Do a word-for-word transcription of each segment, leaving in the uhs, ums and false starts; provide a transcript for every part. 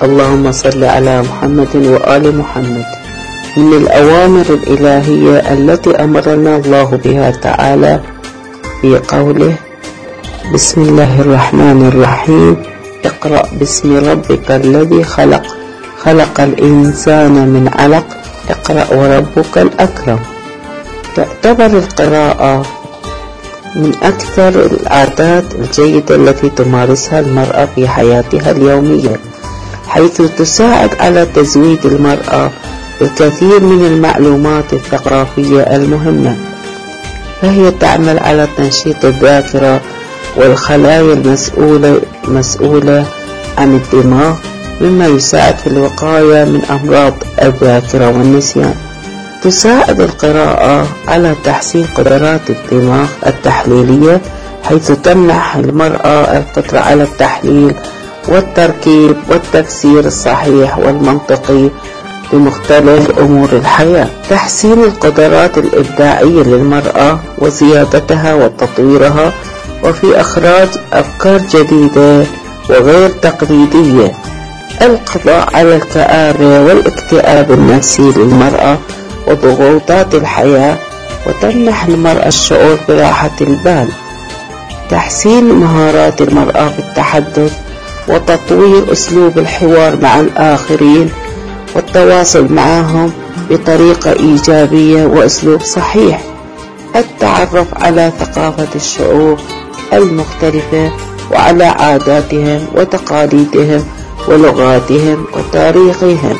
اللهم صل على محمد وآل محمد. من الأوامر الإلهية التي أمرنا الله بها تعالى في قوله: بسم الله الرحمن الرحيم، اقرأ باسم ربك الذي خلق، خلق الإنسان من علق، اقرأ وربك الأكرم. تعتبر القراءة من أكثر العادات الجيدة التي تمارسها المرأة في حياتها اليومية، حيث تساعد على تزويد المرأة بالكثير من المعلومات الثقافية المهمة، فهي تعمل على تنشيط الذاكرة والخلايا المسؤولة مسؤولة عن الدماغ، مما يساعد في الوقاية من أمراض الذاكرة والنسيان. تساعد القراءة على تحسين قدرات الدماغ التحليلية، حيث تمنح المرأة القدرة على التحليل والتركيب والتفسير الصحيح والمنطقي بمختلف أمور الحياة. تحسين القدرات الإبداعية للمرأة وزيادتها وتطويرها، وفي إخراج أفكار جديدة وغير تقليدية. القضاء على الكآبة والاكتئاب النفسي للمرأة وضغوطات الحياة، وتمنح المرأة الشعور براحة البال. تحسين مهارات المرأة في التحدث وتطوير أسلوب الحوار مع الآخرين والتواصل معهم بطريقة إيجابية وأسلوب صحيح. التعرف على ثقافة الشعوب المختلفة وعلى عاداتهم وتقاليدهم ولغاتهم وتاريخهم.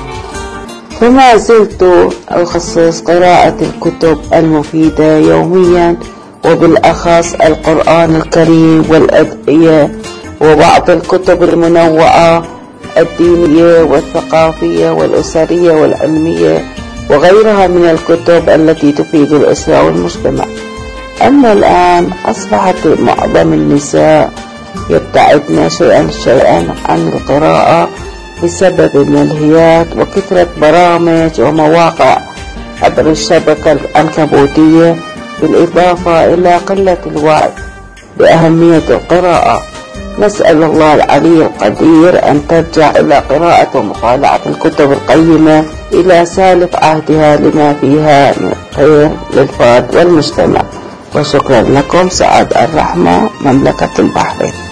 فما زلت أخصص قراءة الكتب المفيدة يوميا، وبالأخص القرآن الكريم والأدعية وبعض الكتب المنوعة الدينية والثقافية والأسرية والعلمية وغيرها من الكتب التي تفيد الأسرة والمجتمع. أما الآن أصبحت معظم النساء يبتعدن شيئا شيئا عن القراءة بسبب الملهيات وكثرة برامج ومواقع عبر الشبكة العنكبوتية، بالإضافة إلى قلة الوعي بأهمية القراءة. نسأل الله العلي القدير أن ترجع إلى قراءة ومطالعة الكتب القيمة إلى سالف عهدها لما فيها من خير للفرد والمجتمع. وشكرا لكم. سعاد الرحمة، مملكة البحرين.